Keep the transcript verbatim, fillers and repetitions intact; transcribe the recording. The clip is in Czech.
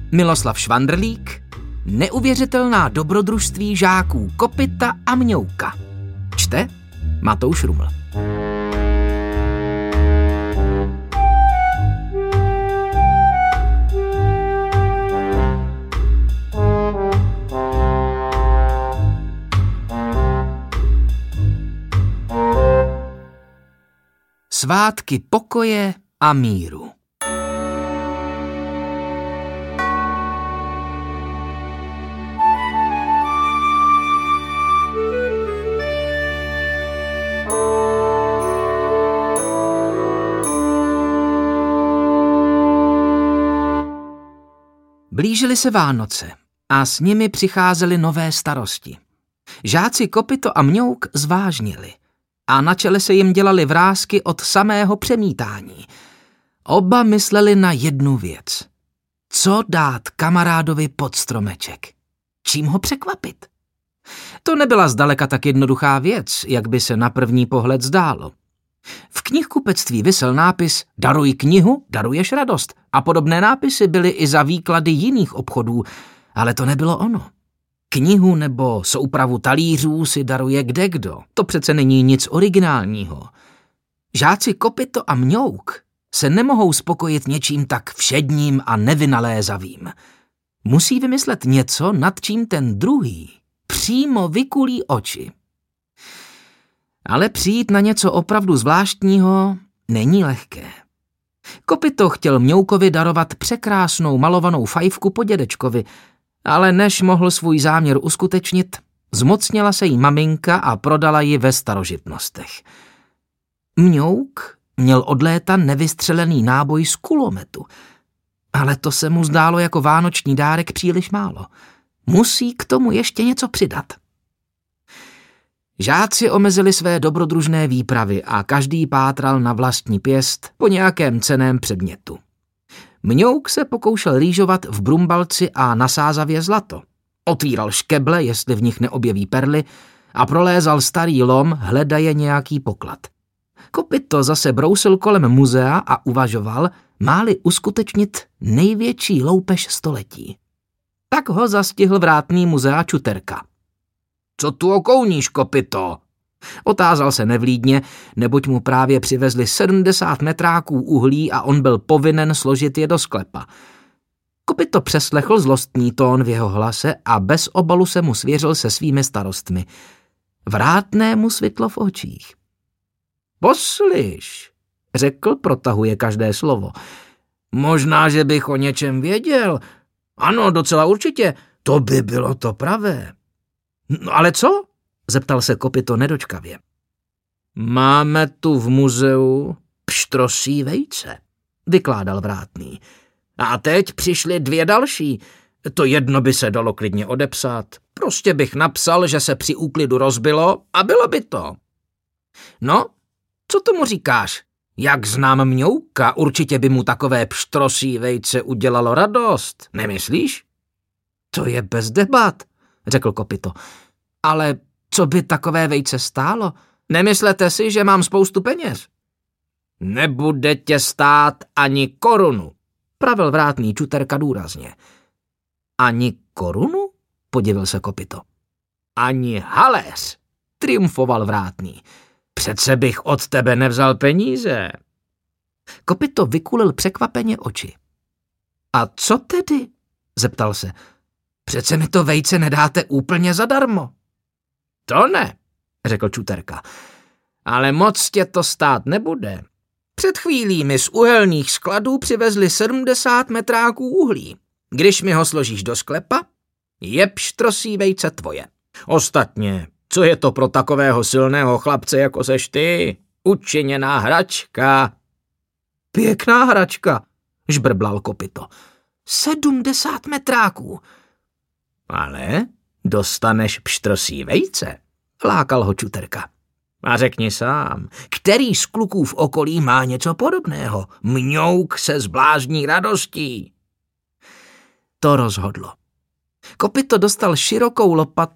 Miloslav Švandrlík, Neuvěřitelná dobrodružství žáků Kopyta a Mňouka. Čte Matouš Ruml. Svátky pokoje a míru. Blížily se Vánoce a s nimi přicházely nové starosti. Žáci Kopyto a Mňouk zvážnili a na čele se jim dělaly vrásky od samého přemítání. Oba mysleli na jednu věc. Co dát kamarádovi pod stromeček? Čím ho překvapit? To nebyla zdaleka tak jednoduchá věc, jak by se na první pohled zdálo. V knihkupectví visel nápis Daruj knihu, daruješ radost a podobné nápisy byly i za výklady jiných obchodů, ale to nebylo ono. Knihu nebo soupravu talířů si daruje kdekdo, to přece není nic originálního. Žáci Kopyto a Mňouk se nemohou spokojit něčím tak všedním a nevynalézavým. Musí vymyslet něco, nad čím ten druhý přímo vykulí oči. Ale přijít na něco opravdu zvláštního není lehké. Kopyto chtěl Mňoukovi darovat překrásnou malovanou fajfku po dědečkovi, ale než mohl svůj záměr uskutečnit, zmocnila se jí maminka a prodala ji ve starožitnostech. Mňouk měl od léta nevystřelený náboj z kulometu, ale to se mu zdálo jako vánoční dárek příliš málo. Musí k tomu ještě něco přidat. Žáci omezili své dobrodružné výpravy a každý pátral na vlastní pěst po nějakém cenném předmětu. Mňouk se pokoušel rýžovat v Brumbalci a na Sázavě zlato. Otvíral škeble, jestli v nich neobjeví perly, a prolézal starý lom, hledaje nějaký poklad. Kopyto zase brousil kolem muzea a uvažoval, má-li uskutečnit největší loupež století. Tak ho zastihl vrátný muzea Čuterka. Co tu okouníš, Kopyto? Otázal se nevlídně, neboť mu právě přivezli sedmdesát metráků uhlí a on byl povinen složit je do sklepa. Kopyto přeslechl zlostný tón v jeho hlase a bez obalu se mu svěřil se svými starostmi. Vrátné mu svitlo v očích. Poslyš, řekl, protahuje každé slovo. Možná, že bych o něčem věděl. Ano, docela určitě, to by bylo to pravé. No ale co? Zeptal se Kopyto nedočkavě. Máme tu v muzeu pštrosí vejce, vykládal vrátný. A teď přišly dvě další. To jedno by se dalo klidně odepsat. Prostě bych napsal, že se při úklidu rozbilo a bylo by to. No, co tomu říkáš? Jak znám Mňouka, určitě by mu takové pštrosí vejce udělalo radost, nemyslíš? To je bez debat, řekl Kopyto. Ale co by takové vejce stálo? Nemyslete si, že mám spoustu peněz? Nebude tě stát ani korunu, pravil vrátný Čuterka důrazně. Ani korunu? Podivil se Kopyto. Ani haléř, triumfoval vrátný. Přece bych od tebe nevzal peníze. Kopyto vykulil překvapeně oči. A co tedy? Zeptal se. Přece mi to vejce nedáte úplně zadarmo. To ne, řekl Čuterka, ale moc tě to stát nebude. Před chvílí mi z uhelných skladů přivezli sedmdesát metráků uhlí. Když mi ho složíš do sklepa, je pštrosí vejce tvoje. Ostatně, co je to pro takového silného chlapce, jako seš ty? Učiněná hračka. Pěkná hračka, žbrblal Kopyto. Sedmdesát metráků. Ale dostaneš pštrosí vejce, lákal ho Čuterka. A řekni sám, který z kluků v okolí má něco podobného? Mňouk se zblázní radostí. To rozhodlo. Kopyto dostal širokou lopatu